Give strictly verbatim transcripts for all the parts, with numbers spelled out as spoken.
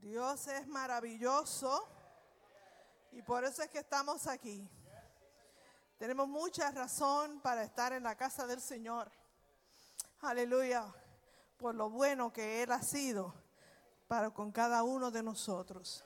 Dios es maravilloso y por eso es que estamos aquí. Tenemos mucha razón para estar en la casa del Señor. Aleluya, por lo bueno que Él ha sido para con cada uno de nosotros.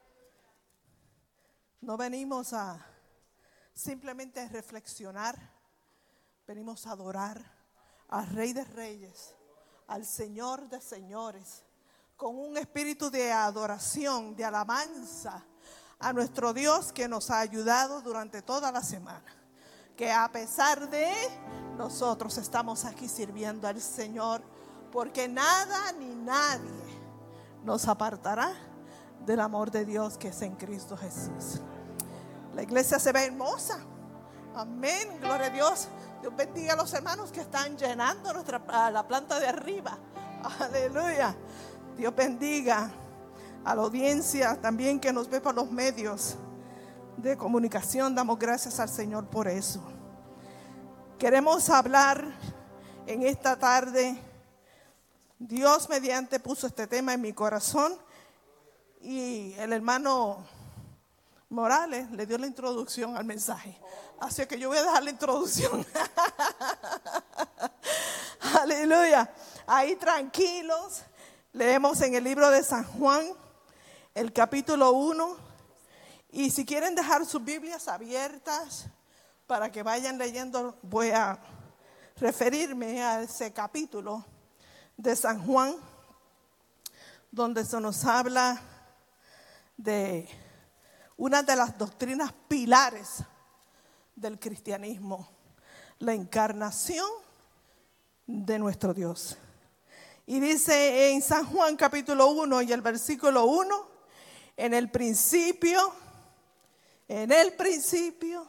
No venimos a simplemente reflexionar, venimos a adorar al Rey de Reyes, al Señor de Señores, con un espíritu de adoración, de alabanza a nuestro Dios que nos ha ayudado durante toda la semana. Que a pesar de nosotros estamos aquí sirviendo al Señor, porque nada ni nadie nos apartará del amor de Dios que es en Cristo Jesús. La iglesia se ve hermosa. Amén, gloria a Dios. Dios bendiga a los hermanos que están llenando nuestra, la planta de arriba. Aleluya. Dios bendiga a la audiencia también que nos ve por los medios de comunicación. Damos gracias al Señor por eso. Queremos hablar en esta tarde. Dios mediante puso este tema en mi corazón y el hermano Morales le dio la introducción al mensaje. Así que yo voy a dejar la introducción. Aleluya. Ahí tranquilos. Leemos en el libro de San Juan, el capítulo uno. Y si quieren dejar sus Biblias abiertas para que vayan leyendo, voy a referirme a ese capítulo de San Juan, donde se nos habla de una de las doctrinas pilares del cristianismo, la encarnación de nuestro Dios. Y dice en San Juan capítulo uno y el versículo uno, en el principio, en el principio,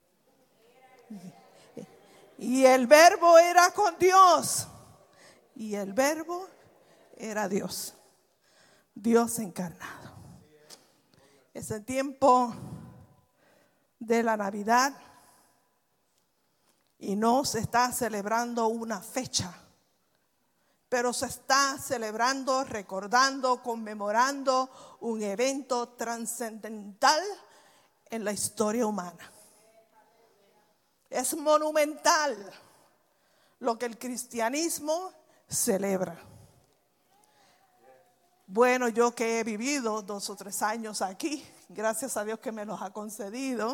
y el verbo era con Dios, y el verbo era Dios, Dios encarnado. Es el tiempo de la Navidad y no se está celebrando una fecha, pero se está celebrando, recordando, conmemorando un evento trascendental en la historia humana. Es monumental lo que el cristianismo celebra. Bueno, yo que he vivido dos o tres años aquí, gracias a Dios que me los ha concedido,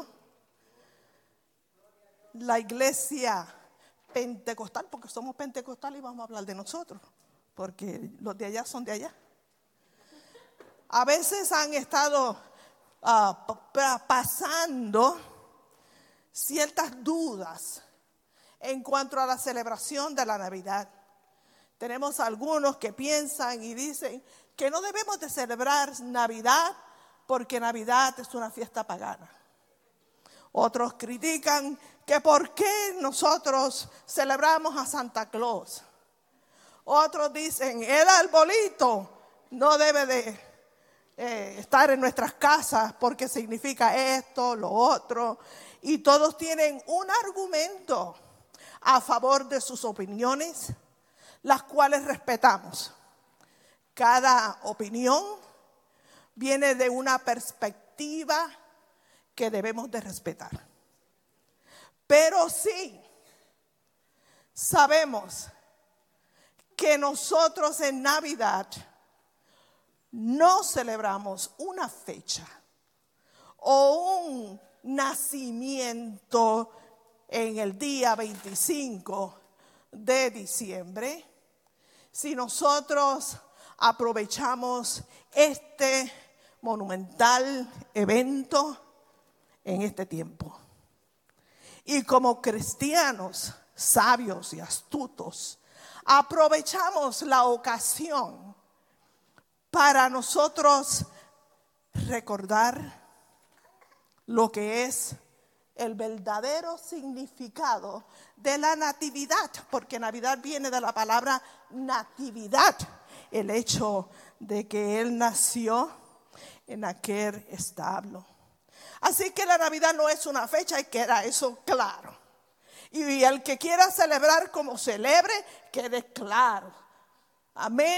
la iglesia pentecostal, porque somos pentecostales y vamos a hablar de nosotros, porque los de allá son de allá. A veces han estado uh, pasando ciertas dudas en cuanto a la celebración de la Navidad. Tenemos algunos que piensan y dicen que no debemos de celebrar Navidad porque Navidad es una fiesta pagana. Otros critican que por qué nosotros celebramos a Santa Claus. Otros dicen el arbolito no debe de eh, estar en nuestras casas porque significa esto, lo otro. Y todos tienen un argumento a favor de sus opiniones, las cuales respetamos. Cada opinión viene de una perspectiva que debemos de respetar. Pero sí sabemos que nosotros en Navidad no celebramos una fecha o un nacimiento en el día veinticinco de diciembre, si nosotros aprovechamos este monumental evento en este tiempo. Y como cristianos sabios y astutos, aprovechamos la ocasión para nosotros recordar lo que es el verdadero significado de la natividad, porque Navidad viene de la palabra natividad, el hecho de que Él nació en aquel establo. Así que la Navidad no es una fecha y queda eso claro. Y el que quiera celebrar como celebre, quede claro. Amén.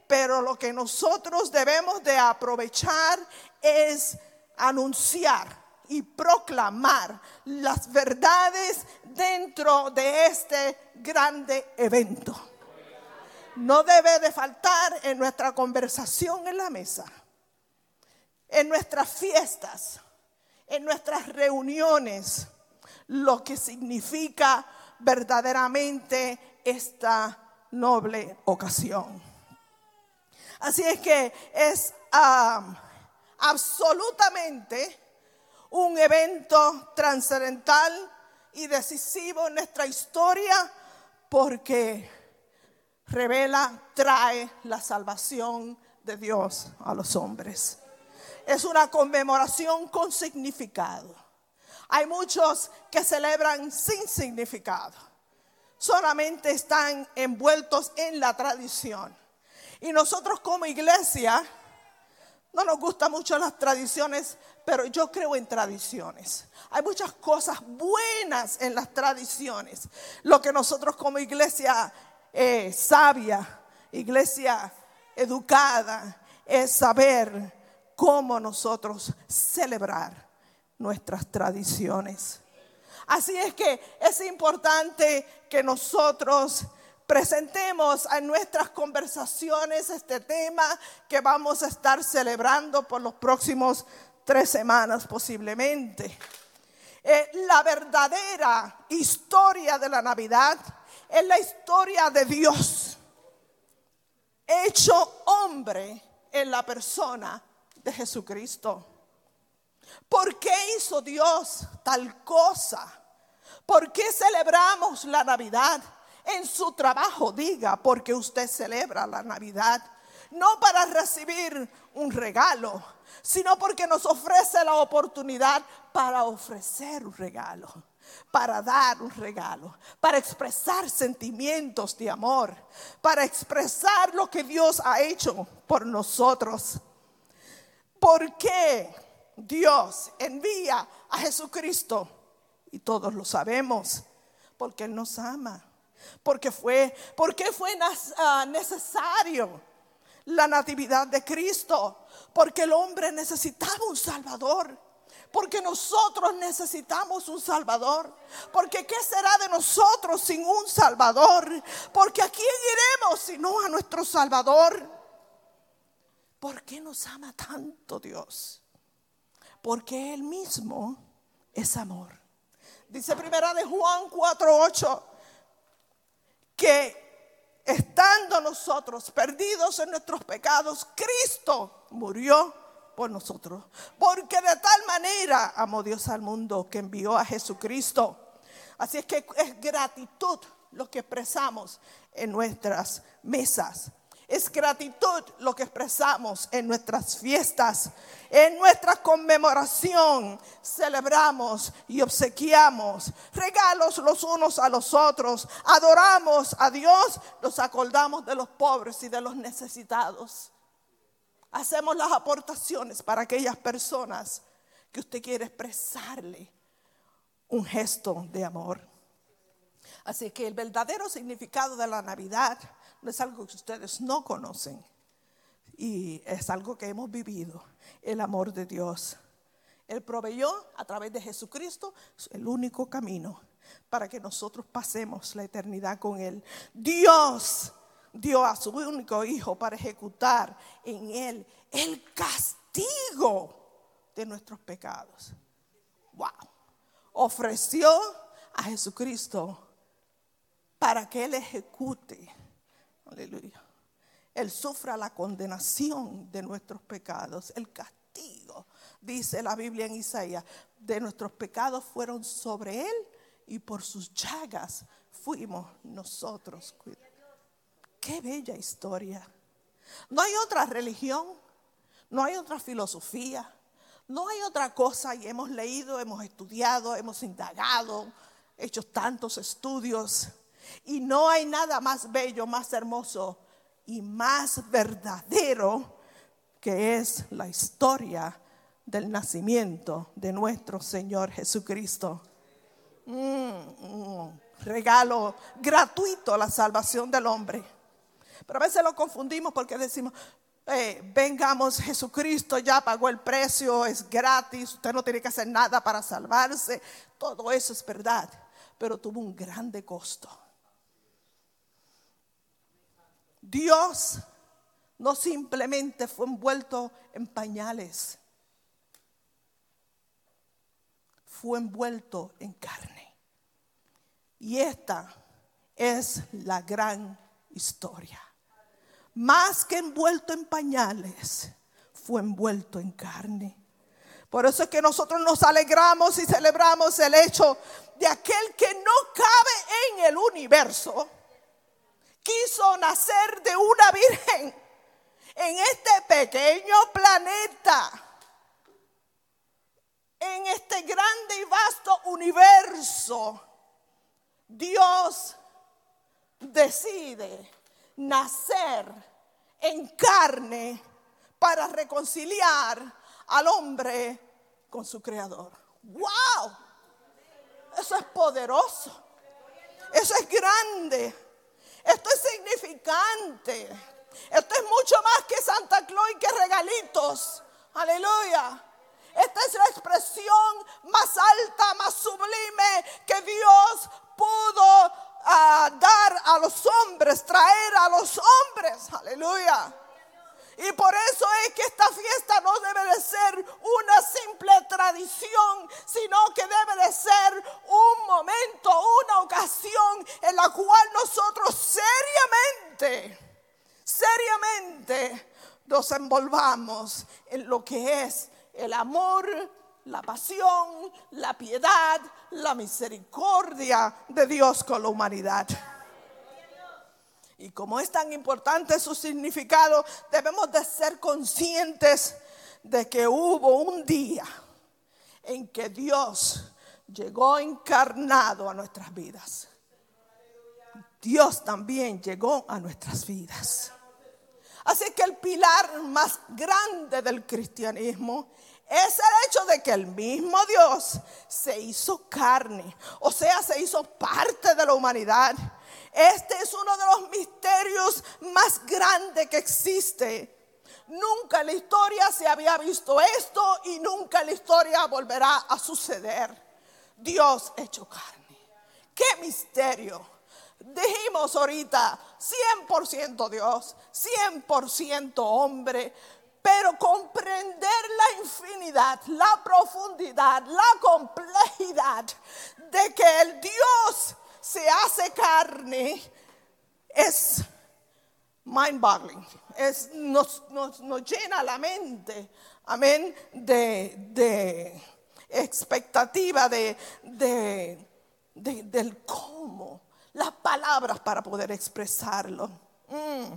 pero lo que nosotros debemos de aprovechar es anunciar y proclamar las verdades dentro de este grande evento. No debe de faltar en nuestra conversación en la mesa, en nuestras fiestas, en nuestras reuniones, lo que significa verdaderamente esta noble ocasión. Así es que es um, absolutamente un evento trascendental y decisivo en nuestra historia, porque revela, trae la salvación de Dios a los hombres. Es una conmemoración con significado. Hay muchos que celebran sin significado. Solamente están envueltos en la tradición. Y nosotros como iglesia, no nos gustan mucho las tradiciones, pero yo creo en tradiciones. Hay muchas cosas buenas en las tradiciones. Lo que nosotros como iglesia eh, sabia, iglesia educada, es saber cómo nosotros celebrar nuestras tradiciones. Así es que es importante que nosotros presentemos en nuestras conversaciones este tema que vamos a estar celebrando por los próximos tres semanas posiblemente. Eh, la verdadera historia de la Navidad es la historia de Dios, hecho hombre en la persona de Jesucristo. ¿Por qué hizo Dios tal cosa? ¿Por qué celebramos la Navidad? En su trabajo diga, porque usted celebra la Navidad. No para recibir un regalo, sino porque nos ofrece la oportunidad para ofrecer un regalo, para dar un regalo, para expresar sentimientos de amor, para expresar lo que Dios ha hecho por nosotros. ¿Por qué Dios envía a Jesucristo? Y todos lo sabemos, porque Él nos ama. Porque fue, porque fue necesario la natividad de Cristo, porque el hombre necesitaba un Salvador, porque nosotros necesitamos un Salvador, porque ¿qué será de nosotros sin un Salvador? Porque ¿a quién iremos sino a nuestro Salvador? ¿Por qué nos ama tanto Dios? Porque Él mismo es amor. Dice primera de Juan cuatro ocho que estando nosotros perdidos en nuestros pecados, Cristo murió por nosotros. Porque de tal manera amó Dios al mundo que envió a Jesucristo. Así es que es gratitud lo que expresamos en nuestras mesas. Es gratitud lo que expresamos en nuestras fiestas. En nuestra conmemoración celebramos y obsequiamos regalos los unos a los otros. Adoramos a Dios, nos acordamos de los pobres y de los necesitados. Hacemos las aportaciones para aquellas personas que usted quiere expresarle un gesto de amor. Así que el verdadero significado de la Navidad no es algo que ustedes no conocen, y es algo que hemos vivido. El amor de Dios. Él proveyó a través de Jesucristo el único camino para que nosotros pasemos la eternidad con Él. Dios dio a su único hijo para ejecutar en Él el castigo de nuestros pecados. Wow. Ofreció a Jesucristo para que Él ejecute. Aleluya. Él sufra la condenación de nuestros pecados, el castigo, dice la Biblia en Isaías, de nuestros pecados fueron sobre Él y por sus llagas fuimos nosotros. Qué bella historia. No hay otra religión, no hay otra filosofía, no hay otra cosa, y hemos leído, hemos estudiado, hemos indagado, hecho tantos estudios. Y no hay nada más bello, más hermoso y más verdadero que es la historia del nacimiento de nuestro Señor Jesucristo. Mm, mm, regalo gratuito, la salvación del hombre. Pero a veces lo confundimos porque decimos, eh, vengamos, Jesucristo ya pagó el precio, es gratis, usted no tiene que hacer nada para salvarse. Todo eso es verdad, pero tuvo un grande costo. Dios no simplemente fue envuelto en pañales, fue envuelto en carne. Y esta es la gran historia. Más que envuelto en pañales, fue envuelto en carne. Por eso es que nosotros nos alegramos y celebramos el hecho de aquel que no cabe en el universo. Quiso nacer de una virgen en este pequeño planeta, en este grande y vasto universo. Dios decide nacer en carne para reconciliar al hombre con su creador. ¡Wow! Eso es poderoso. Eso es grande. Esto es significante. Esto es mucho más que Santa Claus y que regalitos. Aleluya. Esta es la expresión más alta, más sublime que Dios pudo uh, dar a los hombres, traer a los hombres. Aleluya. Y por eso es que esta fiesta no debe de ser una simple tradición, sino que debe de ser un momento, una ocasión en la cual nosotros seriamente, seriamente nos envolvamos en lo que es el amor, la pasión, la piedad, la misericordia de Dios con la humanidad. Y como es tan importante su significado, debemos de ser conscientes de que hubo un día en que Dios llegó encarnado a nuestras vidas. Dios también llegó a nuestras vidas. Así que el pilar más grande del cristianismo es el hecho de que el mismo Dios se hizo carne, o sea, se hizo parte de la humanidad. Este es uno de los misterios más grandes que existe. Nunca en la historia se había visto esto y nunca en la historia volverá a suceder. Dios hecho carne. ¡Qué misterio! Dijimos ahorita, cien por ciento Dios, cien por ciento hombre. Pero comprender la infinidad, la profundidad, la complejidad de que el Dios se hace carne es mind-boggling. Es, nos, nos, nos llena la mente, amén, de, de expectativa, de, de, de, del cómo, las palabras para poder expresarlo. Mm.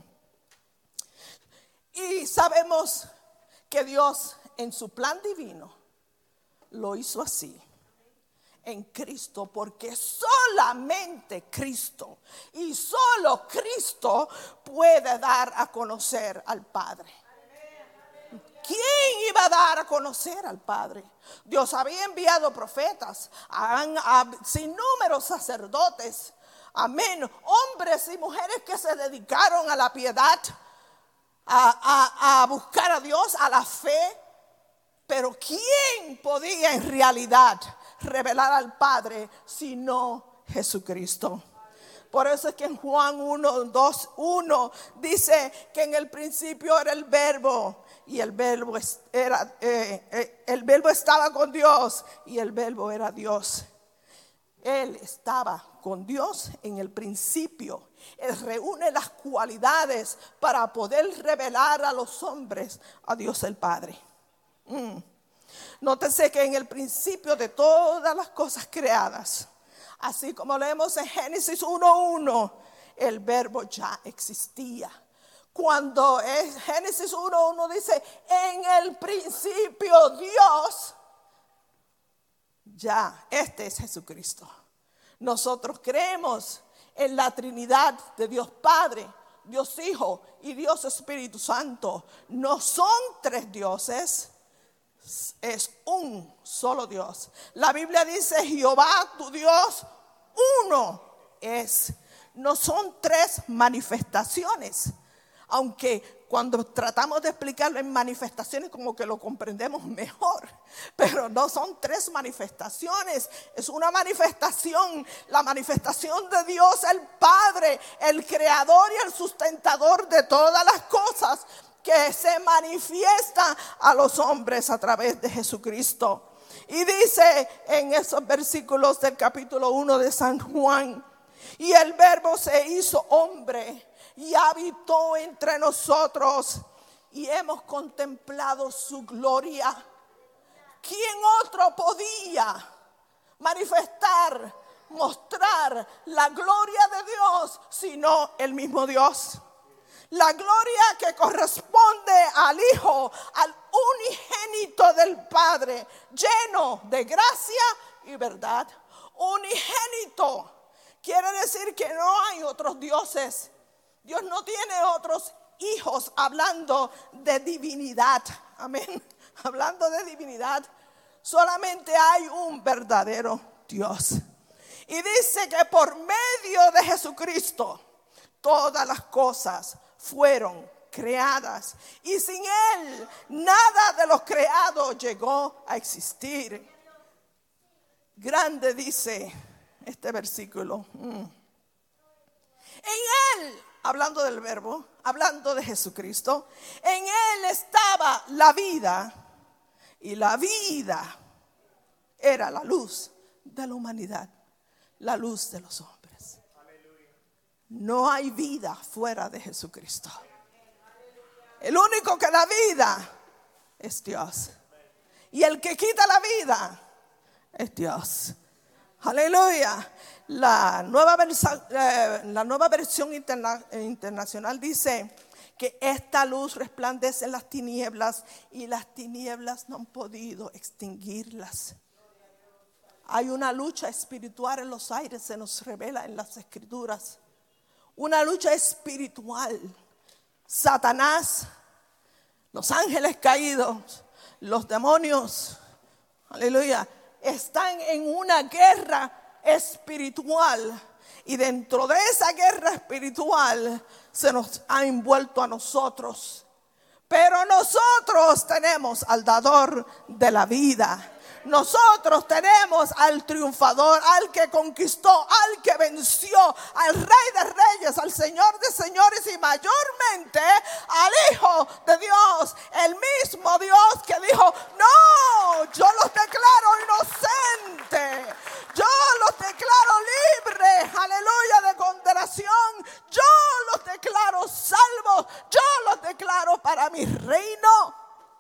Y sabemos que Dios en su plan divino lo hizo así, en Cristo, porque solamente Cristo y solo Cristo puede dar a conocer al Padre. ¿Quién iba a dar a conocer al Padre? Dios había enviado profetas, a, a, sin número sacerdotes, amén, hombres y mujeres que se dedicaron a la piedad, A, a, a buscar a Dios, a la fe. Pero ¿quién podía en realidad revelar al Padre sino Jesucristo? Por eso es que en Juan uno, dos, uno dice que en el principio era el verbo y el verbo, era, eh, eh, el verbo estaba con Dios y el verbo era Dios. Él estaba con Dios en el principio. Él reúne las cualidades para poder revelar a los hombres a Dios el Padre. Mm. Nótese que en el principio de todas las cosas creadas, así como leemos en Génesis uno uno, el verbo ya existía. Cuando en Génesis uno uno dice, en el principio Dios, ya, este es Jesucristo. Nosotros creemos en la Trinidad de Dios Padre, Dios Hijo y Dios Espíritu Santo. No son tres dioses, es un solo Dios. La Biblia dice, Jehová tu Dios, uno es. no son tres manifestaciones, aunque cuando tratamos de explicarlo en manifestaciones como que lo comprendemos mejor, pero no son tres manifestaciones, es una manifestación, la manifestación de Dios el Padre, el creador y el sustentador de todas las cosas, que se manifiesta a los hombres a través de Jesucristo. Y dice en esos versículos del capítulo uno de San Juan: y el Verbo se hizo hombre y habitó entre nosotros, y hemos contemplado su gloria. ¿Quién otro podía manifestar, mostrar la gloria de Dios sino el mismo Dios? La gloria que corresponde al Hijo, al unigénito del Padre, lleno de gracia y verdad. Unigénito quiere decir que no hay otros dioses. Dios no tiene otros hijos, hablando de divinidad. Amén. Hablando de divinidad, solamente hay un verdadero Dios. Y dice que por medio de Jesucristo todas las cosas fueron creadas, y sin Él nada de lo creado llegó a existir. Grande dice este versículo. Mm. En Él, hablando del Verbo, hablando de Jesucristo, en Él estaba la vida, y la vida era la luz de la humanidad, la luz de los hombres. No hay vida fuera de Jesucristo. El único que da vida es Dios, y el que quita la vida es Dios. Aleluya. La nueva, versa, eh, la nueva versión interna, eh, internacional dice que esta luz resplandece en las tinieblas, y las tinieblas no han podido extinguirlas. Hay una lucha espiritual en los aires, se nos revela en las Escrituras. Una lucha espiritual. Satanás, los ángeles caídos, los demonios, aleluya, están en una guerra espiritual. Y dentro de esa guerra espiritual se nos ha envuelto a nosotros. Pero nosotros tenemos al dador de la vida. Nosotros tenemos al triunfador, al que conquistó, al que venció, al Rey de Reyes, al Señor de Señores, y mayormente al Hijo de Dios, el mismo Dios que dijo: no, yo los declaro inocentes, yo los declaro libres, aleluya, de condenación, yo los declaro salvos, yo los declaro para mi reino.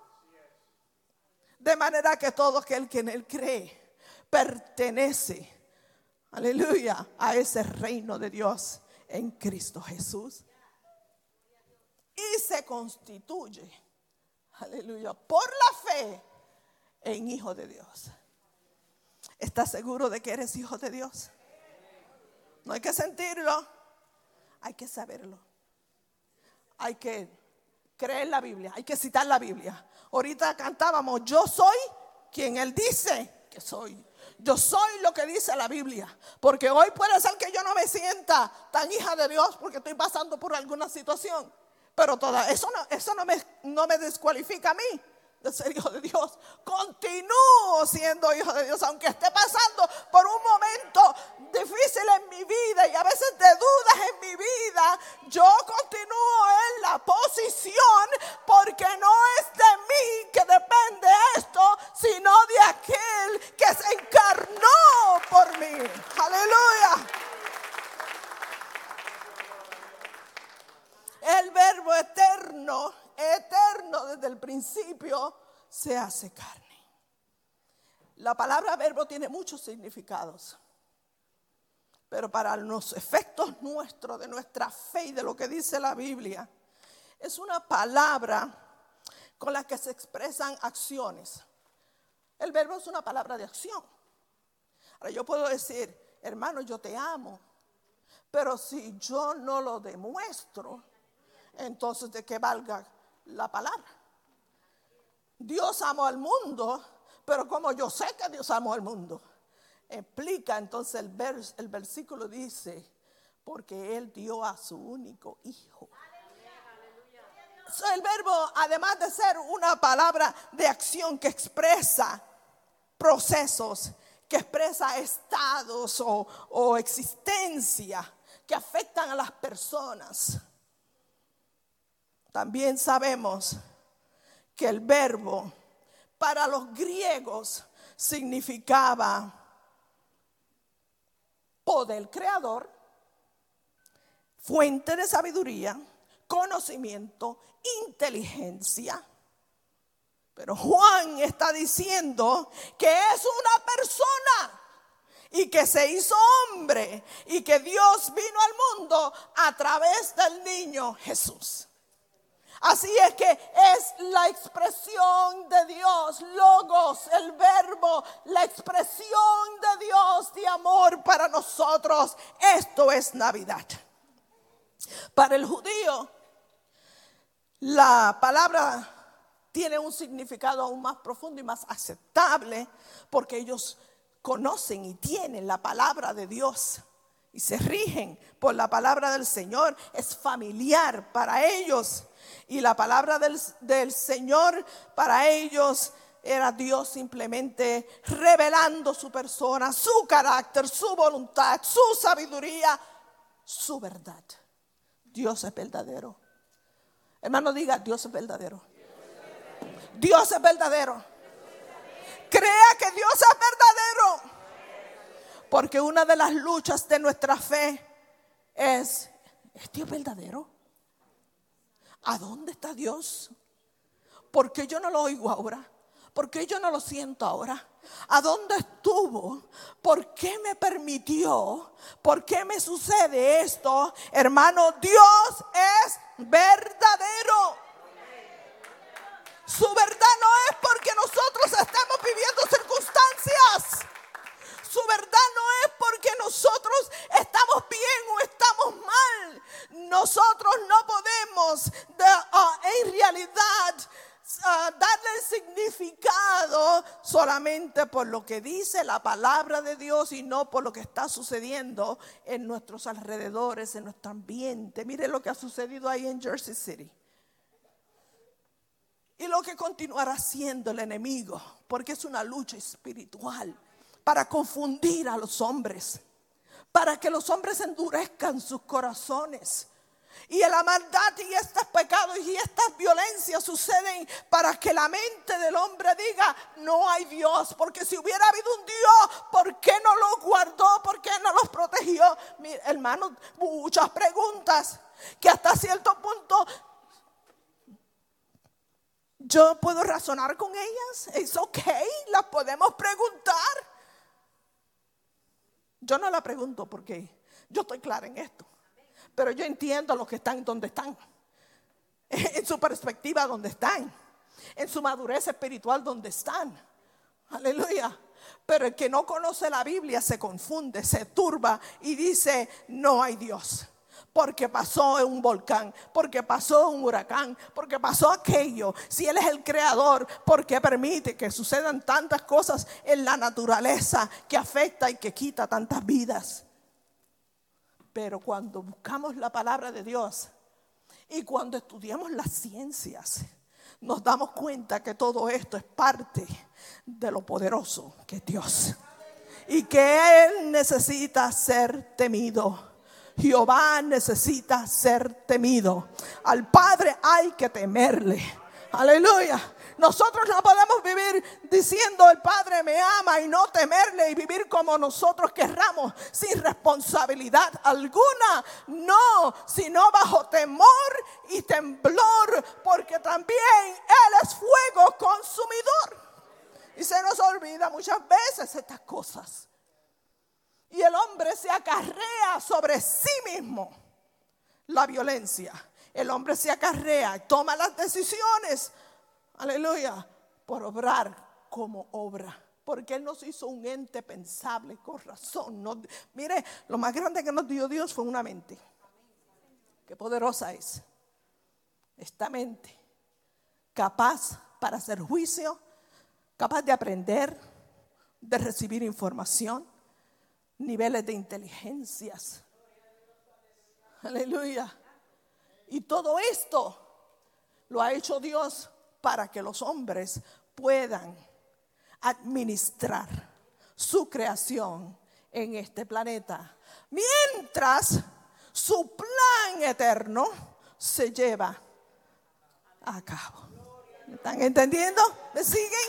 De manera que todo aquel que en Él cree pertenece, aleluya, a ese reino de Dios en Cristo Jesús. Y se constituye, aleluya, por la fe en hijo de Dios. ¿Estás seguro de que eres hijo de Dios? No hay que sentirlo, hay que saberlo. Hay que creer la Biblia, hay que citar la Biblia. Ahorita cantábamos: yo soy quien Él dice que soy. Yo soy lo que dice la Biblia. Porque hoy puede ser que yo no me sienta tan hija de Dios porque estoy pasando por alguna situación. Pero toda, eso, no, eso no, me, no me descualifica a mí de ser hijo de Dios. Continúo siendo hijo de Dios, aunque esté pasando por un momento difícil en mi vida y a veces de dudas en mi vida. Yo continúo en la posición, porque no es de mí que depende esto, sino de aquel que se encarnó por mí. Aleluya. El Verbo eterno, eterno desde el principio, se hace carne. La palabra verbo tiene muchos significados, pero para los efectos nuestros, de nuestra fe y de lo que dice la Biblia, es una palabra con la que se expresan acciones. El verbo es una palabra de acción. Ahora yo puedo decir: hermano, yo te amo, pero si yo no lo demuestro, entonces ¿de qué valga la palabra? Dios amó al mundo, pero como yo sé que Dios amó al mundo, explica entonces el, vers, el versículo dice: porque Él dio a su único hijo. So, el verbo, además de ser una palabra de acción que expresa procesos, que expresa estados o, o existencia que afectan a las personas, también sabemos que el verbo para los griegos significaba poder creador, fuente de sabiduría, conocimiento, inteligencia. Pero Juan está diciendo que es una persona y que se hizo hombre y que Dios vino al mundo a través del niño Jesús. Así es que es la expresión de Dios, logos, el verbo, la expresión de Dios de amor para nosotros. Esto es Navidad. Para el judío, la palabra tiene un significado aún más profundo y más aceptable, porque ellos conocen y tienen la palabra de Dios y se rigen por la palabra del Señor. Es familiar para ellos, y la palabra del, del Señor para ellos era Dios simplemente revelando su persona, su carácter, su voluntad, su sabiduría, su verdad. Dios es verdadero. Hermano, diga: Dios es verdadero. Dios es verdadero. Crea que Dios es verdadero. Porque una de las luchas de nuestra fe es: ¿es Dios verdadero? ¿A dónde está Dios? ¿Por qué yo no lo oigo ahora? ¿Por qué yo no lo siento ahora? ¿A dónde estuvo? ¿Por qué me permitió? ¿Por qué me sucede esto? Hermano, Dios es verdadero. Su verdad no es porque nosotros estemos viviendo circunstancias. Su verdad no es porque nosotros estamos bien o estamos mal. Nosotros no podemos de, uh, en realidad uh, darle el significado solamente por lo que dice la palabra de Dios y no por lo que está sucediendo en nuestros alrededores, en nuestro ambiente. Mire lo que ha sucedido ahí en Jersey City. Y lo que continuará siendo el enemigo, porque es una lucha espiritual para confundir a los hombres, para que los hombres endurezcan sus corazones. Y la maldad y estos pecados y estas violencias suceden para que la mente del hombre diga: no hay Dios, porque si hubiera habido un Dios, ¿por qué no los guardó? ¿Por qué no los protegió? Mira, hermanos, muchas preguntas que hasta cierto punto yo puedo razonar con ellas. Es ok, las podemos preguntar. Yo no la pregunto porque yo estoy clara en esto, pero yo entiendo a los que están donde están, en su perspectiva donde están, en su madurez espiritual donde están. Aleluya. Pero el que no conoce la Biblia se confunde, se turba y dice: no hay Dios. Porque pasó un volcán, porque pasó un huracán, porque pasó aquello. Si Él es el creador, ¿por qué permite que sucedan tantas cosas en la naturaleza que afecta y que quita tantas vidas? Pero cuando buscamos la palabra de Dios y cuando estudiamos las ciencias, nos damos cuenta que todo esto es parte de lo poderoso que es Dios y que Él necesita ser temido. Jehová necesita ser temido. Al Padre hay que temerle. Aleluya. Nosotros no podemos vivir diciendo: el Padre me ama, y no temerle y vivir como nosotros querramos, sin responsabilidad alguna. No, sino bajo temor y temblor, porque también Él es fuego consumidor. Y se nos olvida muchas veces estas cosas. Y el hombre se acarrea sobre sí mismo la violencia. El hombre se acarrea y toma las decisiones, aleluya, por obrar como obra. Porque Él nos hizo un ente pensable con razón. No, mire, lo más grande que nos dio Dios fue una mente. Qué poderosa es esta mente. Capaz para hacer juicio, capaz de aprender, de recibir información. Niveles de inteligencias. Aleluya. Y todo esto lo ha hecho Dios para que los hombres puedan administrar su creación en este planeta, mientras su plan eterno se lleva a cabo. ¿Me están entendiendo? ¿Me siguen?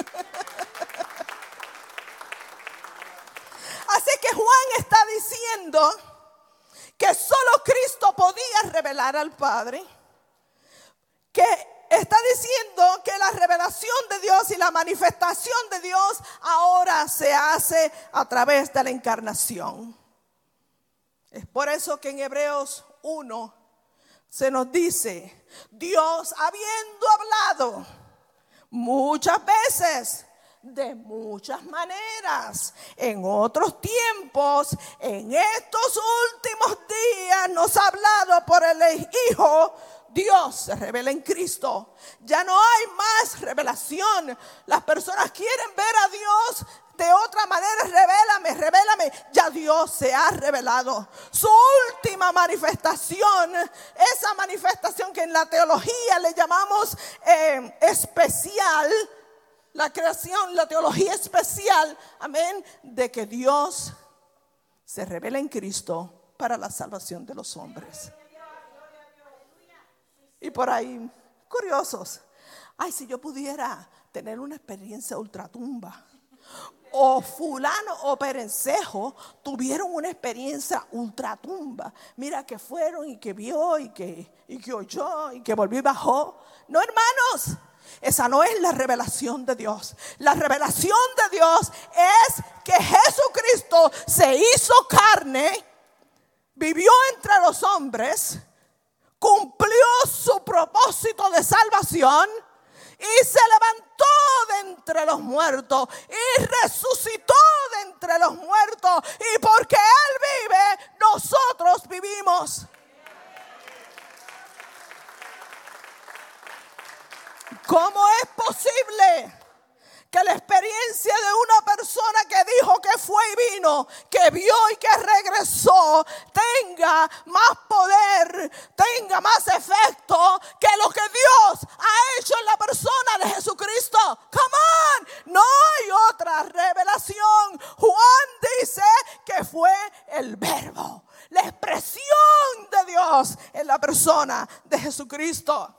Así que Juan está diciendo que solo Cristo podía revelar al Padre, que está diciendo que la revelación de Dios y la manifestación de Dios ahora se hace a través de la encarnación. Es por eso que en Hebreos uno se nos dice, Dios habiendo hablado muchas veces, de muchas maneras, en otros tiempos, en estos últimos días nos ha hablado por el Hijo. Dios se revela en Cristo. Ya no hay más revelación. Las personas quieren ver a Dios de otra manera. Revélame, revélame. Ya Dios se ha revelado. Su última manifestación, esa manifestación que en la teología le llamamos eh, especial, la creación, la teología especial, amén, de que Dios se revela en Cristo para la salvación de los hombres. Y por ahí, curiosos, ay, si yo pudiera tener una experiencia ultratumba, o fulano o perencejo tuvieron una experiencia ultratumba, mira que fueron y que vio y que, y que oyó y que volvió y bajó. No, hermanos, esa no es la revelación de Dios. La revelación de Dios es que Jesucristo se hizo carne, vivió entre los hombres, cumplió su propósito de salvación y se levantó de entre los muertos y resucitó de entre los muertos. Y porque Él vive, nosotros vivimos. ¿Cómo es posible que la experiencia de una persona que dijo que fue y vino, que vio y que regresó, tenga más poder, tenga más efecto que lo que Dios ha hecho en la persona de Jesucristo? Come on, no hay otra revelación. Juan dice que fue el Verbo, la expresión de Dios en la persona de Jesucristo.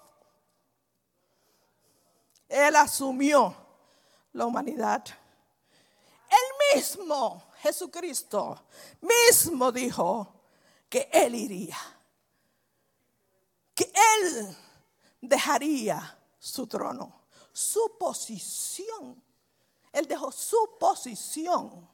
Él asumió la humanidad. Él mismo, Jesucristo, mismo dijo que Él iría, que Él dejaría su trono, su posición. Él dejó su posición,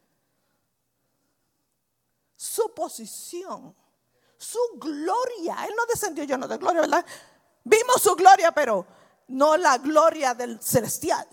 su posición, su gloria. Él no descendió lleno de gloria, ¿verdad? Vimos su gloria, pero no la gloria del celestial.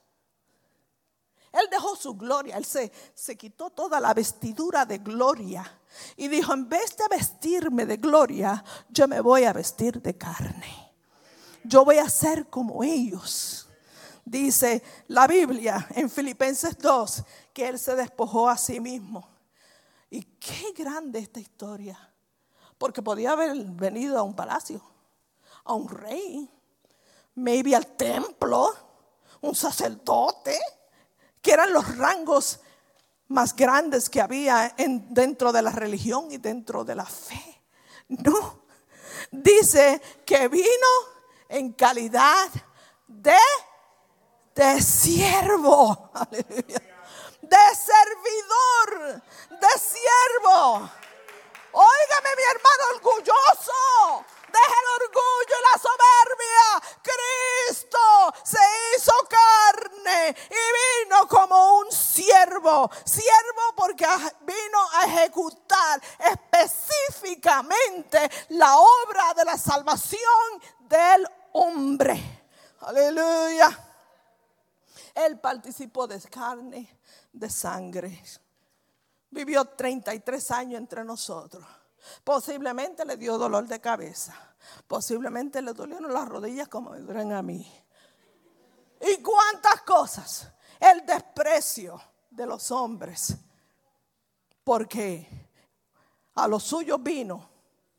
Él dejó su gloria, él se, se quitó toda la vestidura de gloria y dijo, en vez de vestirme de gloria, yo me voy a vestir de carne. Yo voy a ser como ellos. Dice la Biblia en Filipenses dos que él se despojó a sí mismo. Y qué grande esta historia, porque podía haber venido a un palacio, a un rey, maybe al templo, un sacerdote, que eran los rangos más grandes que había en, dentro de la religión y dentro de la fe. No, dice que vino en calidad de, de siervo, aleluya, de servidor, de siervo. Óigame, mi hermano orgulloso, deja el orgullo y la soberbia. Cristo se hizo carne y vino como un siervo. Siervo porque vino a ejecutar específicamente la obra de la salvación del hombre. Aleluya. Él participó de carne, de sangre. Vivió treinta y tres años entre nosotros. Posiblemente le dio dolor de cabeza. Posiblemente le dolieron las rodillas como me duelen a mí. Y cuántas cosas. El desprecio de los hombres. Porque a los suyos vino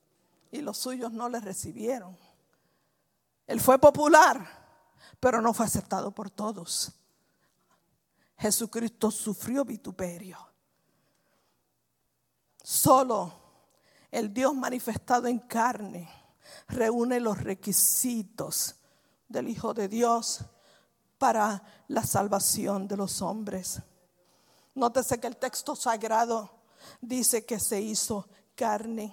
y los suyos no le recibieron. Él fue popular, pero no fue aceptado por todos. Jesucristo sufrió vituperio. Solo el Dios manifestado en carne reúne los requisitos del Hijo de Dios para la salvación de los hombres. Nótese que el texto sagrado dice que se hizo carne,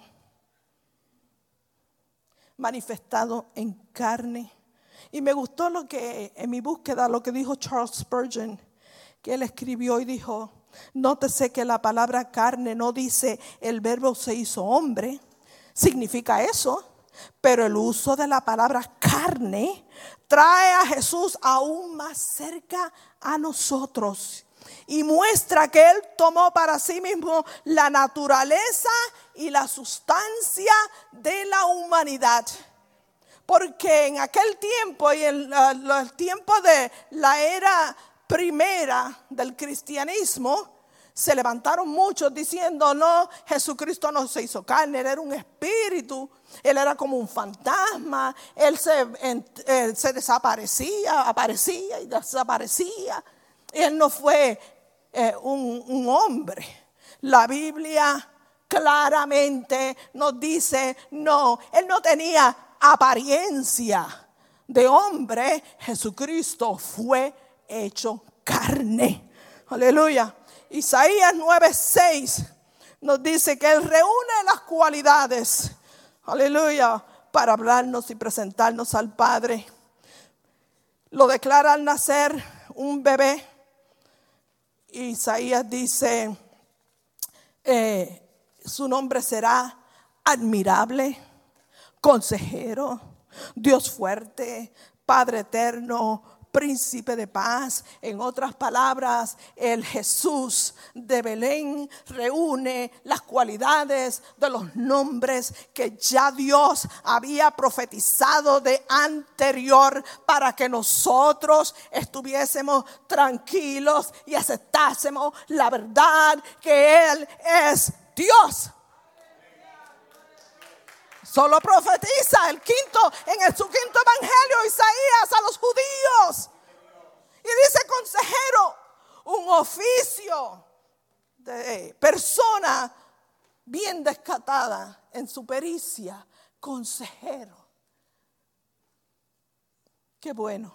manifestado en carne. Y me gustó lo que en mi búsqueda, lo que dijo Charles Spurgeon, que él escribió y dijo, nótese que la palabra carne no dice el verbo se hizo hombre, significa eso, pero el uso de la palabra carne trae a Jesús aún más cerca a nosotros y muestra que Él tomó para sí mismo la naturaleza y la sustancia de la humanidad. Porque en aquel tiempo y en el tiempo de la era primera del cristianismo, se levantaron muchos diciendo, no, Jesucristo no se hizo carne, Él era un espíritu, Él era como un fantasma, Él se, él se desaparecía, aparecía y desaparecía. Él no fue eh, un, un hombre. La Biblia claramente nos dice, no, Él no tenía apariencia de hombre. Jesucristo fue hecho carne. Aleluya. Isaías nueve seis nos dice que Él reúne las cualidades, aleluya, para hablarnos y presentarnos al Padre. Lo declara al nacer un bebé. Isaías dice, eh, su nombre será admirable, consejero, Dios fuerte, Padre eterno, príncipe de paz. En otras palabras, el Jesús de Belén reúne las cualidades de los nombres que ya Dios había profetizado de anterior para que nosotros estuviésemos tranquilos y aceptásemos la verdad que Él es Dios. Solo profetiza el quinto, en el, su quinto evangelio, Isaías, a los judíos. Y dice consejero, un oficio de persona bien descatada en su pericia. Consejero. Qué bueno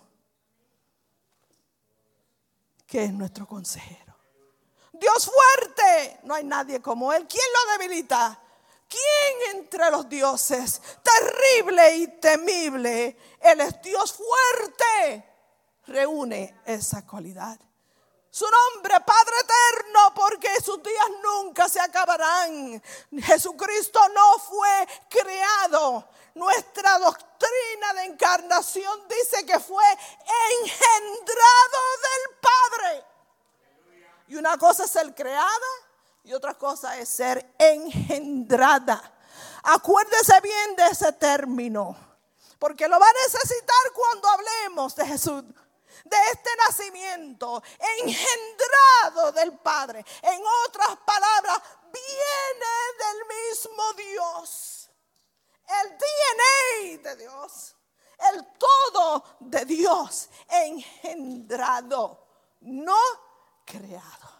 que es nuestro consejero. Dios fuerte, no hay nadie como Él. ¿Quién lo debilita? ¿Quién entre los dioses? Terrible y temible. Él es Dios fuerte. Reúne esa cualidad. Su nombre, Padre eterno, porque sus días nunca se acabarán. Jesucristo no fue creado. Nuestra doctrina de encarnación dice que fue engendrado del Padre. Y una cosa es ser creada y otra cosa es ser engendrada. Acuérdese bien de ese término, porque lo va a necesitar cuando hablemos de Jesús, de este nacimiento engendrado del Padre. En otras palabras, viene del mismo Dios. El D N A de Dios, el todo de Dios, engendrado, no creado.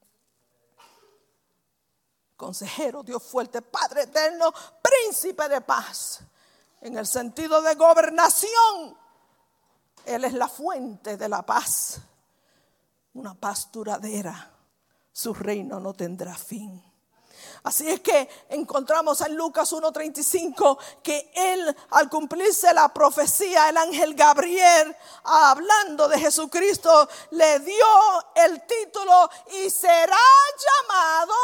Consejero, Dios fuerte, Padre eterno, príncipe de paz. En el sentido de gobernación, Él es la fuente de la paz. Una paz duradera. Su reino no tendrá fin. Así es que encontramos en Lucas uno treinta y cinco que Él, al cumplirse la profecía, el ángel Gabriel, hablando de Jesucristo, le dio el título y será llamado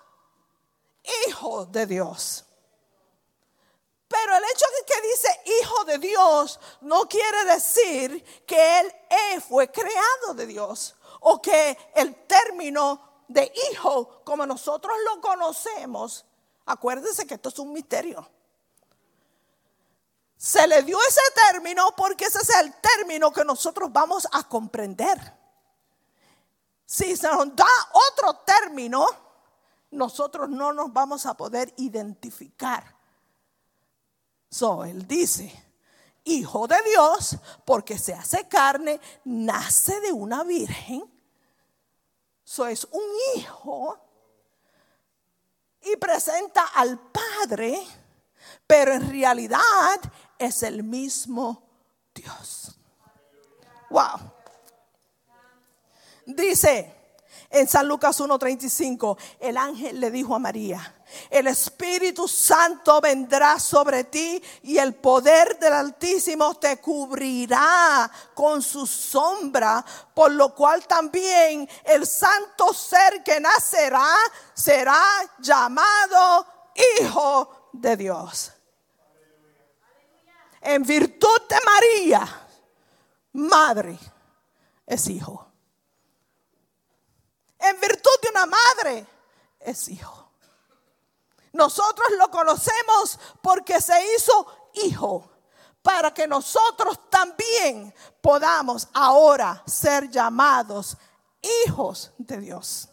Hijo de Dios. Pero el hecho de que dice Hijo de Dios no quiere decir que Él fue creado de Dios, o que el término de hijo, como nosotros lo conocemos, acuérdense que esto es un misterio. Se le dio ese término porque ese es el término que nosotros vamos a comprender. Si se nos da otro término, nosotros no nos vamos a poder identificar. So, él dice, hijo de Dios, porque se hace carne, nace de una virgen. So, es un hijo y presenta al Padre, pero en realidad es el mismo Dios. Wow. Dice en San Lucas uno treinta y cinco, el ángel le dijo a María, el Espíritu Santo vendrá sobre ti y el poder del Altísimo te cubrirá con su sombra, por lo cual también el santo ser que nacerá será llamado Hijo de Dios. En virtud de María, madre es hijo. En virtud de una madre es hijo. Nosotros lo conocemos porque se hizo hijo, para que nosotros también podamos ahora ser llamados hijos de Dios.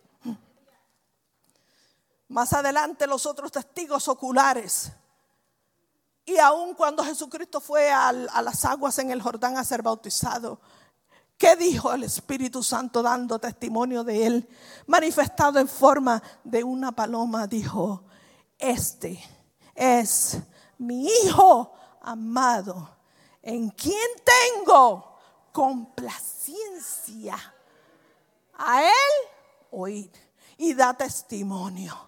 Más adelante los otros testigos oculares, y aun cuando Jesucristo fue al, a las aguas en el Jordán a ser bautizado, ¿qué dijo el Espíritu Santo dando testimonio de él? Manifestado en forma de una paloma, dijo, este es mi Hijo amado, en quien tengo complacencia. A él oír y da testimonio.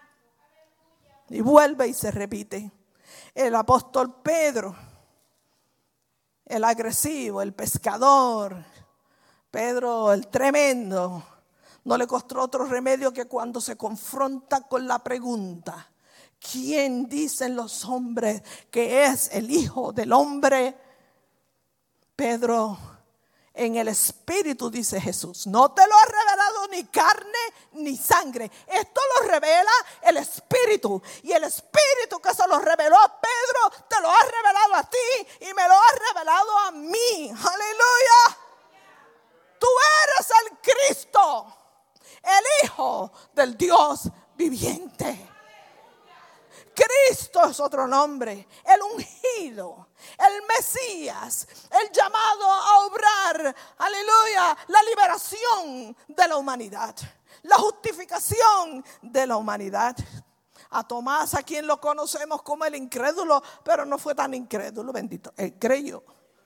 Y vuelve y se repite. El apóstol Pedro, el agresivo, el pescador, Pedro el tremendo, no le costó otro remedio que cuando se confronta con la pregunta, ¿quién dicen los hombres que es el Hijo del Hombre? Pedro, en el Espíritu, dice Jesús, no te lo ha revelado ni carne ni sangre. Esto lo revela el Espíritu. Y el Espíritu que se lo reveló a Pedro, te lo ha revelado a ti y me lo ha revelado a mí. Aleluya. Tú eres el Cristo, el Hijo del Dios viviente. Cristo es otro nombre, el ungido, el Mesías, el llamado a obrar, aleluya, la liberación de la humanidad, la justificación de la humanidad. A Tomás, a quien lo conocemos como el incrédulo, pero no fue tan incrédulo, bendito, él creyó.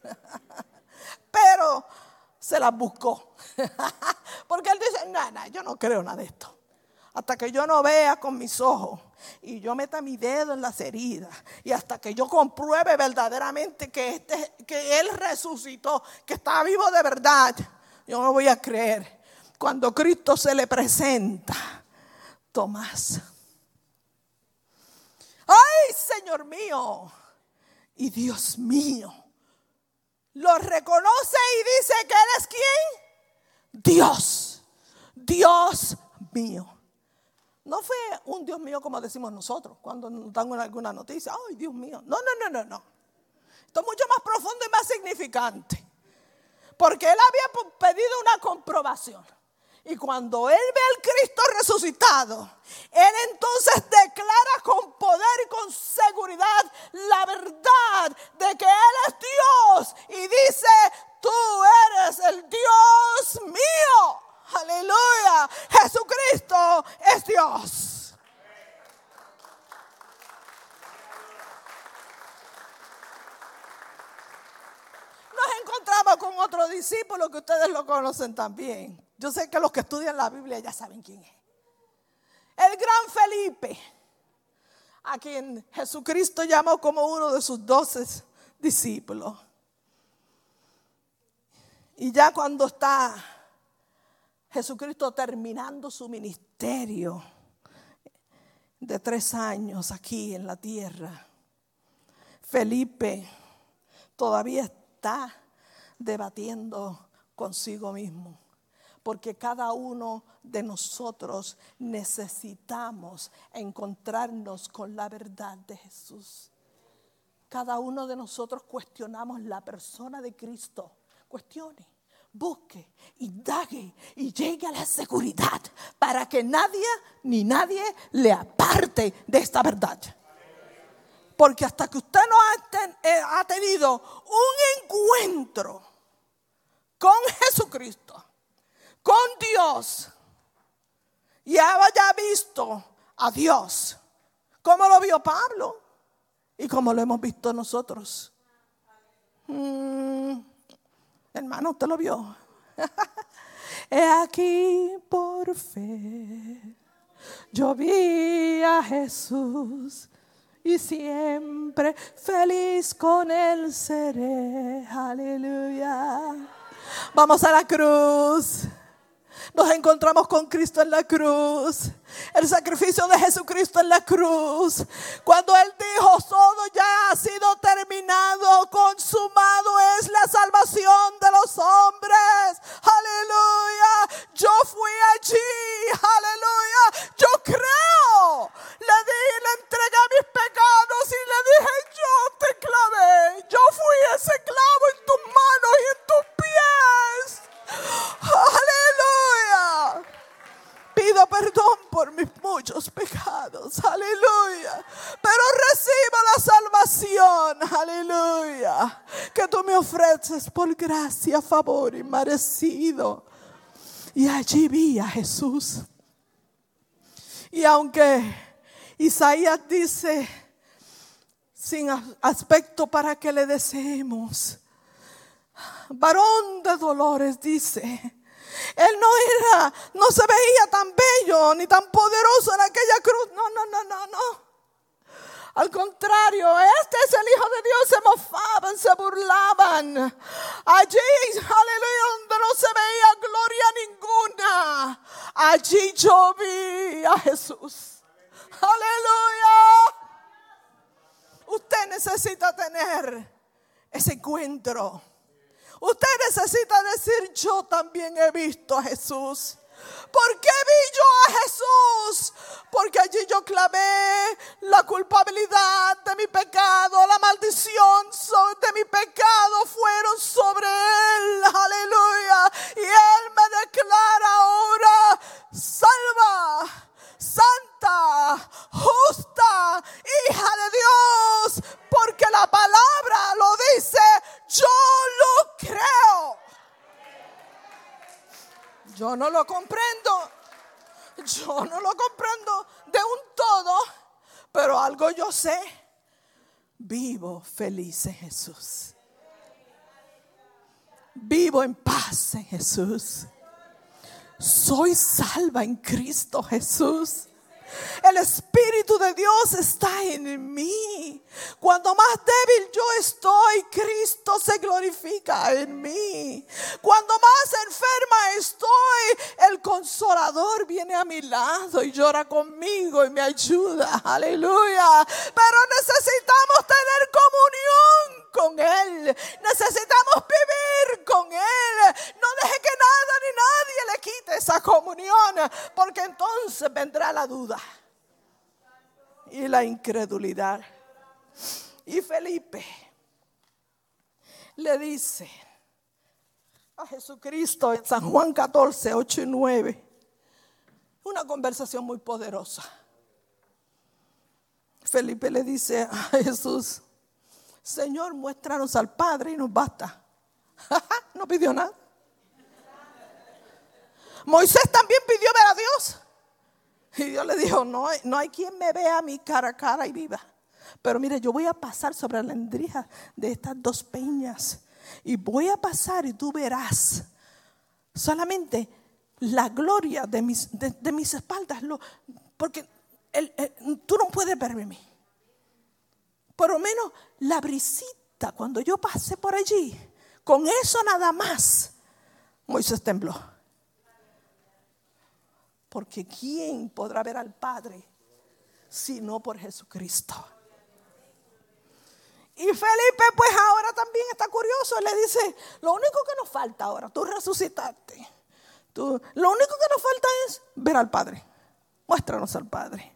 Pero se las buscó, porque él dice, no, no, yo no creo nada de esto. Hasta que yo no vea con mis ojos y yo meta mi dedo en las heridas y hasta que yo compruebe verdaderamente que, este, que Él resucitó, que está vivo de verdad, yo no voy a creer. Cuando Cristo se le presenta, Tomás, ¡ay, Señor mío! Y Dios mío, lo reconoce y dice que Él es ¿quién? Dios, Dios mío. No fue un Dios mío como decimos nosotros cuando nos dan alguna noticia. Ay, Dios mío. No, no, no, no, no. Esto es mucho más profundo y más significante. Porque él había pedido una comprobación. Y cuando él ve al Cristo resucitado, él entonces declara con poder y con seguridad la verdad de que él es Dios. Y dice, tú eres el Dios mío. Aleluya, Jesucristo es Dios. Nos encontramos con otro discípulo que ustedes lo conocen también. Yo sé que los que estudian la Biblia ya saben quién es. El gran Felipe, a quien Jesucristo llamó como uno de sus doce discípulos. Y ya cuando está Jesucristo terminando su ministerio de tres años aquí en la tierra, Felipe todavía está debatiendo consigo mismo, porque cada uno de nosotros necesitamos encontrarnos con la verdad de Jesús. Cada uno de nosotros cuestionamos la persona de Cristo. Cuestione, busque, indague y llegue a la seguridad para que nadie ni nadie le aparte de esta verdad. Porque hasta que usted no ha, ten, eh, ha tenido un encuentro con Jesucristo, con Dios, y haya visto a Dios, como lo vio Pablo y como lo hemos visto nosotros. Mm, hermano, ¿usted lo vio? He aquí por fe yo vi a Jesús y siempre feliz con él seré. Aleluya. Vamos a la cruz. Nos encontramos con Cristo en la cruz. El sacrificio de Jesucristo en la cruz. Cuando Él dijo, todo ya ha sido terminado, consumado es la salvación de los hombres. Aleluya. Yo fui allí. Aleluya. Yo creo. Le di, le entregué mis pecados y le dije, yo te clavé. Yo fui ese clavo en tus manos y en tus pies. Aleluya. Pido perdón por mis muchos pecados. Aleluya. Pero recibo la salvación. Aleluya. Que tú me ofreces por gracia, favor y merecido. Y allí vi a Jesús. Y aunque Isaías dice, sin aspecto para que le deseemos, varón de dolores, dice, él no era, no se veía tan bello ni tan poderoso en aquella cruz. No, no, no, no, no. Al contrario, este es el Hijo de Dios. Se mofaban, se burlaban. Allí, aleluya, donde no se veía gloria ninguna, allí yo vi a Jesús. Aleluya. Usted necesita tener ese encuentro. Usted necesita decir, yo también he visto a Jesús. ¿Por qué vi yo a Jesús? Porque allí yo clamé la culpabilidad de mi pecado, la maldición de mi pecado fueron sobre él. Aleluya. Y él me declara ahora salva, santa, justa, hija de Dios. Porque la palabra lo dice, yo lo creo. Yo no lo comprendo. Yo no lo comprendo de un todo. Pero algo yo sé. Vivo feliz en Jesús. Vivo en paz en Jesús. Soy salva en Cristo Jesús. El Espíritu de Dios está en mí. Cuando más débil yo estoy, Cristo se glorifica en mí. Cuando más enferma estoy, el Consolador viene a mi lado y llora conmigo y me ayuda. Aleluya. Pero necesitamos tener comunión con Él. Necesitamos vivir con Él. No deje que nada ni nadie le quite esa comunión, porque entonces vendrá la duda y la incredulidad. Y Felipe le dice a Jesucristo en San Juan catorce, ocho y nueve, una conversación muy poderosa. Felipe le dice a Jesús, Señor, muéstranos al Padre y nos basta. No pidió nada. Moisés también pidió ver a Dios. Y Dios le dijo, no hay, no hay quien me vea a mí cara a cara y viva. Pero mire, yo voy a pasar sobre la endrija de estas dos peñas. Y voy a pasar y tú verás solamente la gloria de mis, de, de mis espaldas. Lo, porque el, el, tú no puedes verme a mí. Por lo menos la brisita, cuando yo pasé por allí, con eso nada más, Moisés tembló. Porque ¿quién podrá ver al Padre si no por Jesucristo? Y Felipe pues ahora también está curioso. Le dice, lo único que nos falta ahora, tú resucitaste. Tú, lo único que nos falta es ver al Padre. Muéstranos al Padre.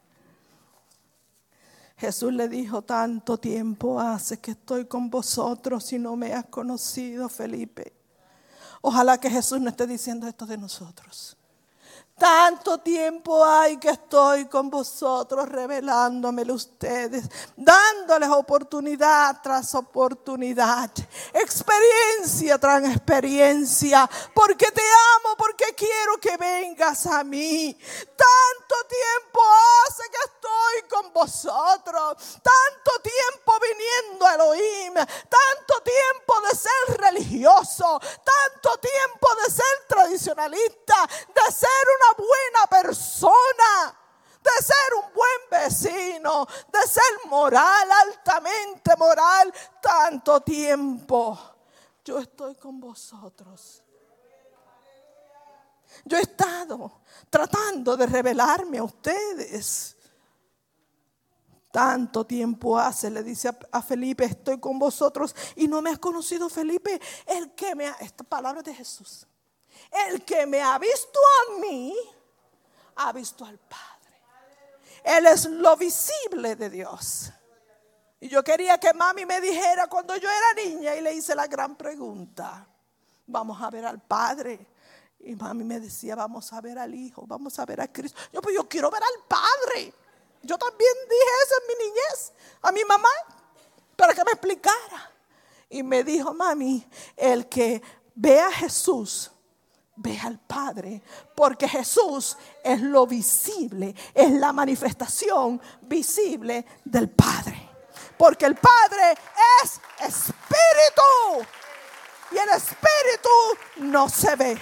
Jesús le dijo, tanto tiempo hace que estoy con vosotros y no me has conocido, Felipe. Ojalá que Jesús no esté diciendo esto de nosotros. Tanto tiempo hay que estoy con vosotros, revelándomelo ustedes, dándoles oportunidad tras oportunidad, experiencia tras experiencia, porque te amo, porque quiero que vengas a mí. Tanto tiempo hace que estoy con vosotros, tanto tiempo viniendo a Elohim, tanto tiempo de ser religioso, tanto tiempo de ser tradicionalista, de ser una buena persona, de ser un buen vecino, de ser moral, altamente moral. Tanto tiempo yo estoy con vosotros. Yo he estado tratando de revelarme a ustedes. Tanto tiempo hace, le dice a, a Felipe, estoy con vosotros y no me has conocido, Felipe. El que me ha, esta palabra de Jesús, el que me ha visto a mí, ha visto al Padre. Él es lo visible de Dios. Y yo quería que mami me dijera cuando yo era niña y le hice la gran pregunta, vamos a ver al Padre. Y mami me decía, vamos a ver al Hijo, vamos a ver a Cristo. Yo, pues yo quiero ver al Padre. Yo también dije eso en mi niñez a mi mamá para que me explicara. Y me dijo, mami, el que ve a Jesús, ve al Padre, porque Jesús es lo visible, es la manifestación visible del Padre. Porque el Padre es espíritu y el espíritu no se ve.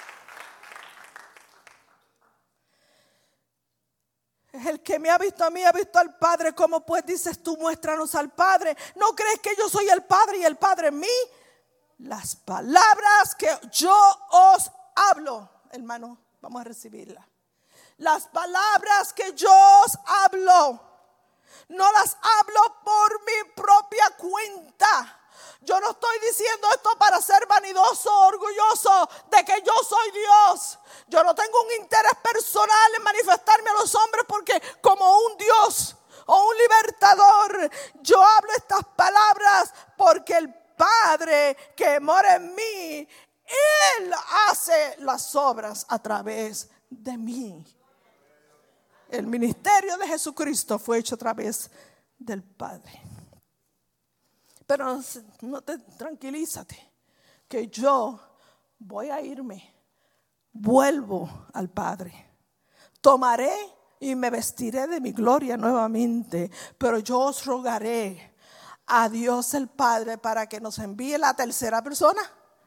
El que me ha visto a mí ha visto al Padre. ¿Cómo pues dices tú, muéstranos al Padre? ¿No crees que yo soy el Padre y el Padre en mí? Las palabras que yo os hablo, hermano, vamos a recibirla. Las palabras que yo os hablo, no las hablo por mi propia cuenta. Yo no estoy diciendo esto para ser vanidoso, orgulloso de que yo soy Dios. Yo no tengo un interés personal en manifestarme a los hombres porque como un Dios o un libertador, yo hablo estas palabras porque el Padre que mora en mí, Él hace las obras a través de mí. El ministerio de Jesucristo fue hecho a través del Padre. Pero no te tranquilízate, que yo voy a irme, vuelvo al Padre, tomaré y me vestiré de mi gloria nuevamente, pero yo os rogaré a Dios el Padre para que nos envíe la tercera persona.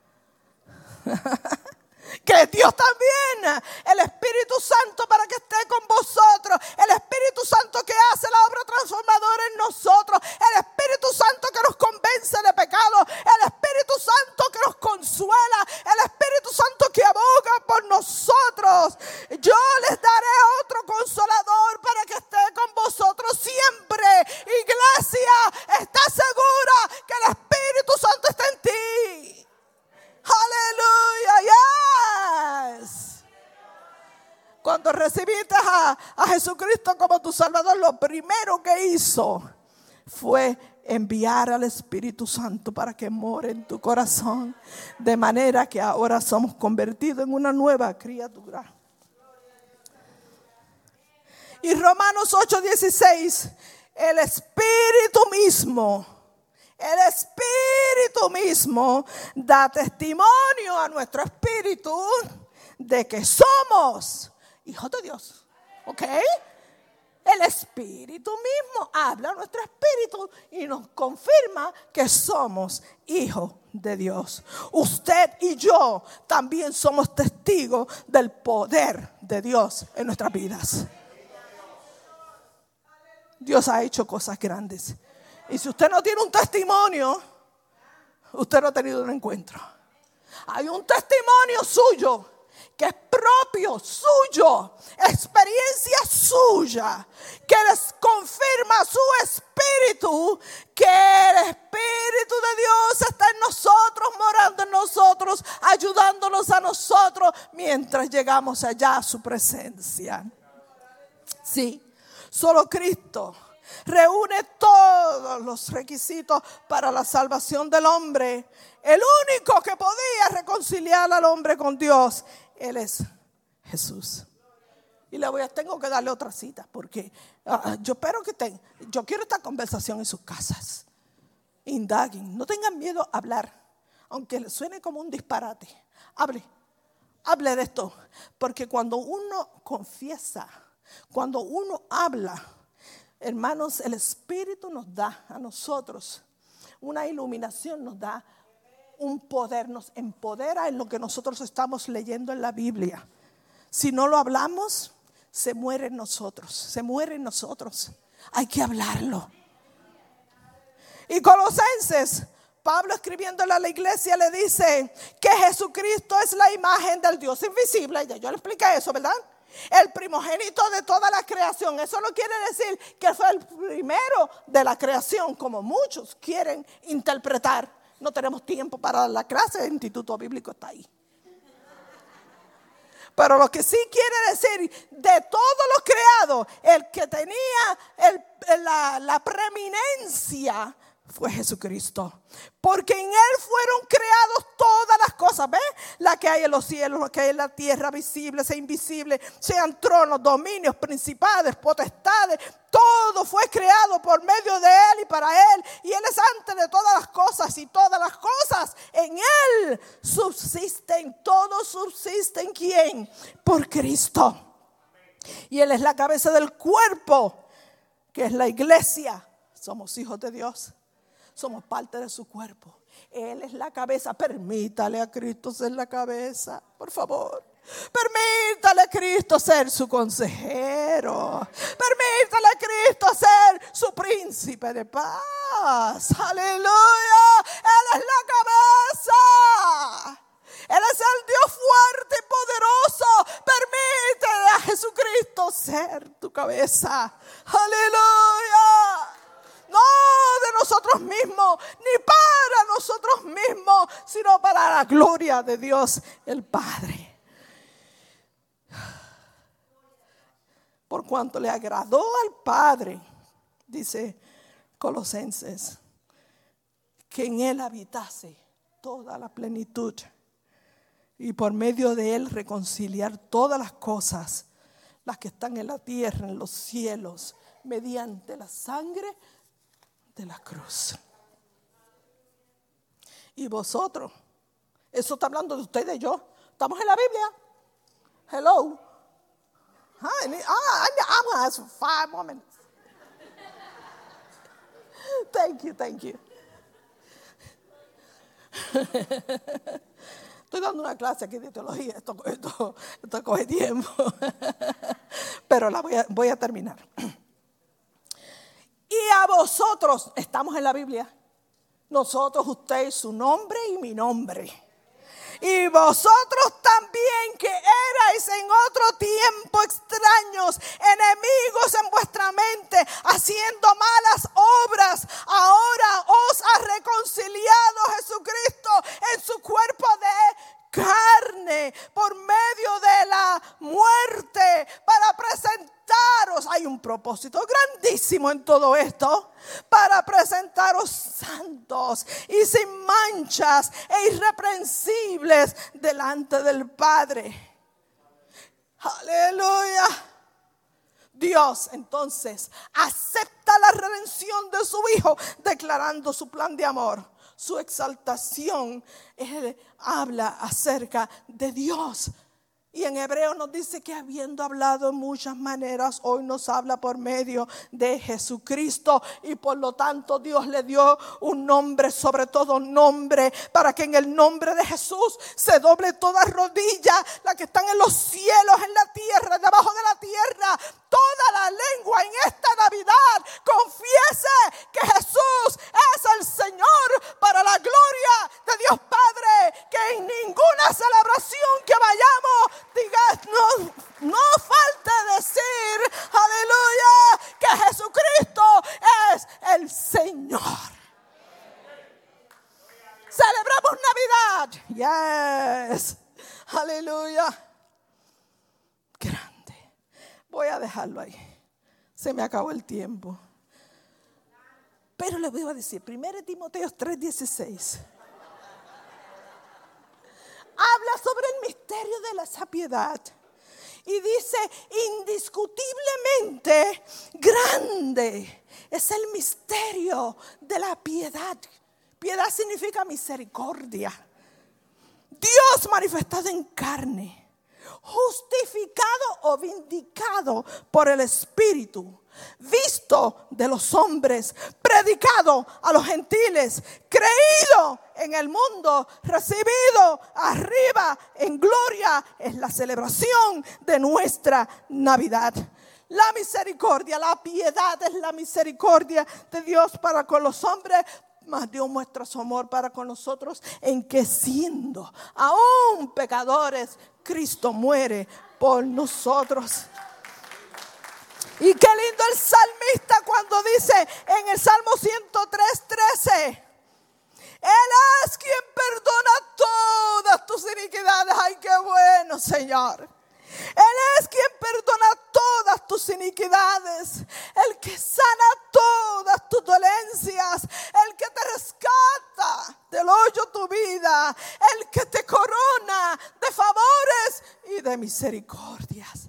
Que Dios también, el Espíritu Santo, para que esté con vosotros, el Espíritu Santo que hace la obra transformadora en nosotros, el Espíritu Santo que nos convence de pecado, el Espíritu Santo que nos consuela, el Espíritu Santo que aboga por nosotros. Yo les daré otro consolador para que esté con vosotros siempre. Iglesia, está segura que el Espíritu Santo está en ti. Aleluya, yes. Cuando recibiste a, a Jesucristo como tu Salvador, lo primero que hizo fue enviar al Espíritu Santo para que more en tu corazón, de manera que ahora somos convertidos en una nueva criatura. Y Romanos ocho dieciséis, el Espíritu mismo, el Espíritu mismo da testimonio a nuestro espíritu de que somos hijos de Dios. ¿Ok? El Espíritu mismo habla a nuestro espíritu y nos confirma que somos hijos de Dios. Usted y yo también somos testigos del poder de Dios en nuestras vidas. Dios ha hecho cosas grandes. Y si usted no tiene un testimonio, usted no ha tenido un encuentro. Hay un testimonio suyo que es propio, suyo, experiencia suya, que les confirma su espíritu, que el Espíritu de Dios está en nosotros, morando en nosotros, ayudándonos a nosotros mientras llegamos allá a su presencia. Sí, solo Cristo reúne todos los requisitos para la salvación del hombre. El único que podía reconciliar al hombre con Dios, Él es Jesús. Y le voy a, tengo que darle otra cita porque uh, yo espero que tengan, yo quiero esta conversación en sus casas. Indaguen, no tengan miedo a hablar, aunque le suene como un disparate. Hable, hable de esto, porque cuando uno confiesa, cuando uno habla, hermanos, el Espíritu nos da a nosotros una iluminación, nos da un poder, nos empodera en lo que nosotros estamos leyendo en la Biblia. Si no lo hablamos, se muere en nosotros, se muere en nosotros. Hay que hablarlo. Y Colosenses, Pablo escribiéndole a la iglesia le dice que Jesucristo es la imagen del Dios invisible. Ya yo le expliqué eso, ¿verdad? El primogénito de toda la creación. Eso no quiere decir que fue el primero de la creación, como muchos quieren interpretar. No tenemos tiempo para la clase, el Instituto Bíblico está ahí. Pero lo que sí quiere decir, de todo lo creado, el que tenía el, la, la preeminencia fue Jesucristo. Porque en Él fueron creadas todas las cosas. ¿Ves? La que hay en los cielos, la que hay en la tierra, visibles e invisibles. Sean tronos, dominios, principados, potestades. Todo fue creado por medio de Él y para Él. Y Él es antes de todas las cosas. Y todas las cosas en Él subsisten. Todo subsiste en ¿quién? Por Cristo. Y Él es la cabeza del cuerpo, que es la iglesia. Somos hijos de Dios. Somos parte de su cuerpo. Él es la cabeza. Permítale a Cristo ser la cabeza, por favor. Permítale a Cristo ser su consejero. Permítale a Cristo ser su príncipe de paz. Aleluya. Él es la cabeza. Él es el Dios fuerte y poderoso. Permítele a Jesucristo ser tu cabeza. Aleluya. No de nosotros mismos, ni para nosotros mismos, sino para la gloria de Dios el Padre. Por cuanto le agradó al Padre, dice Colosenses, que en Él habitase toda la plenitud y por medio de Él reconciliar todas las cosas, las que están en la tierra, en los cielos, mediante la sangre de la cruz. Y vosotros, eso está hablando de ustedes y yo. Estamos en la Biblia. Hello. Hi, I, I'm going to ask for five more minutes. Thank you, thank you. Estoy dando una clase aquí de teología. Esto, esto, esto coge tiempo. Pero la voy a, voy a terminar. Y a vosotros, estamos en la Biblia, nosotros, usted, su nombre y mi nombre. Y vosotros también que erais en otro tiempo extraños, enemigos en vuestra mente, haciendo malas obras, ahora os ha reconciliado Jesucristo en su cuerpo de carne por medio de la muerte para presentaros, hay un propósito grandísimo en todo esto, para presentaros santos y sin manchas e irreprensibles delante del Padre. Aleluya. Dios entonces acepta la redención de su Hijo, declarando su plan de amor. Su exaltación, él habla acerca de Dios. Y en Hebreo nos dice que habiendo hablado en muchas maneras, hoy nos habla por medio de Jesucristo. Y por lo tanto Dios le dio un nombre, sobre todo nombre, para que en el nombre de Jesús se doble toda rodilla, la que están en los cielos, en la tierra, debajo de la tierra. Toda la lengua en esta Navidad confiese que Jesús es el Señor, para la gloria de Dios Padre. Que en ninguna celebración que vayamos diga, no, no falte decir, aleluya, que Jesucristo es el Señor. Celebramos Navidad. Yes. Aleluya. Grande. Voy a dejarlo ahí. Se me acabó el tiempo. Pero le voy a decir, primero Timoteo tres dieciséis. Habla sobre el misterio de la sabiedad Y dice, indiscutiblemente grande es el misterio de la piedad. Piedad significa misericordia. Dios manifestado en carne, justificado o vindicado por el Espíritu, visto de los hombres, predicado a los gentiles, creído en el mundo, recibido arriba en gloria, es la celebración de nuestra Navidad. La misericordia, la piedad es la misericordia de Dios para con los hombres. Mas Dios muestra su amor para con nosotros en que siendo aún pecadores, Cristo muere por nosotros. Y qué lindo el salmista cuando dice en el Salmo ciento tres, trece: Él es quien perdona todas tus iniquidades. Ay, qué bueno, Señor. Él es quien perdona todas tus iniquidades, el que sana todas tus dolencias, el que te rescata del hoyo tu vida, el que te corona de favores y de misericordias.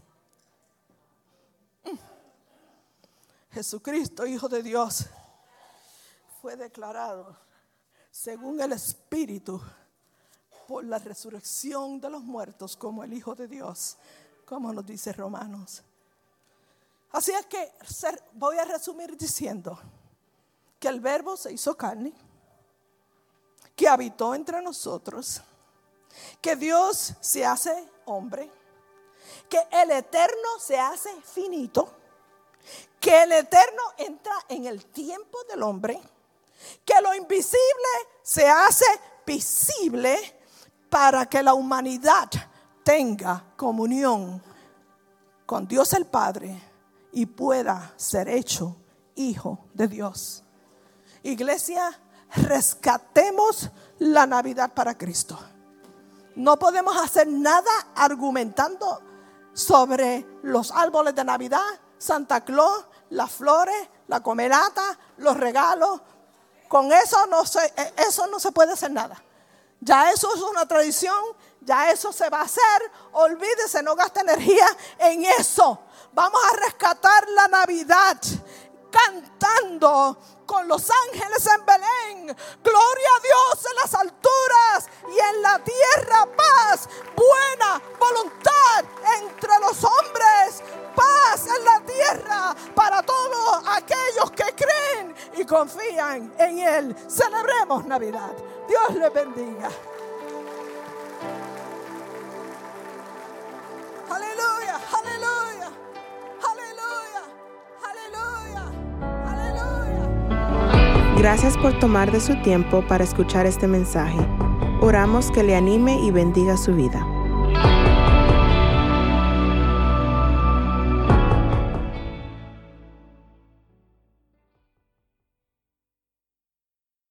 Jesucristo, Hijo de Dios, fue declarado según el Espíritu por la resurrección de los muertos como el Hijo de Dios, como nos dice Romanos. Así es que voy a resumir diciendo que el Verbo se hizo carne, que habitó entre nosotros, que Dios se hace hombre, que el Eterno se hace finito, que el Eterno entra en el tiempo del hombre, que lo invisible se hace visible para que la humanidad tenga comunión con Dios el Padre y pueda ser hecho hijo de Dios. Iglesia, rescatemos la Navidad para Cristo. No podemos hacer nada argumentando sobre los árboles de Navidad, Santa Claus, las flores, la comelata, los regalos. Con eso no se, eso no se puede hacer nada. Ya eso es una tradición, ya eso se va a hacer. Olvídese, no gaste energía en eso. Vamos a rescatar la Navidad cantando con los ángeles en Belén. Gloria a Dios en las alturas y en la tierra paz, buena voluntad entre los hombres. Paz en la tierra para todos aquellos que creen y confían en Él. Celebremos Navidad. Dios les bendiga. Aleluya, aleluya, aleluya, aleluya, aleluya. Gracias por tomar de su tiempo para escuchar este mensaje. Oramos que le anime y bendiga su vida.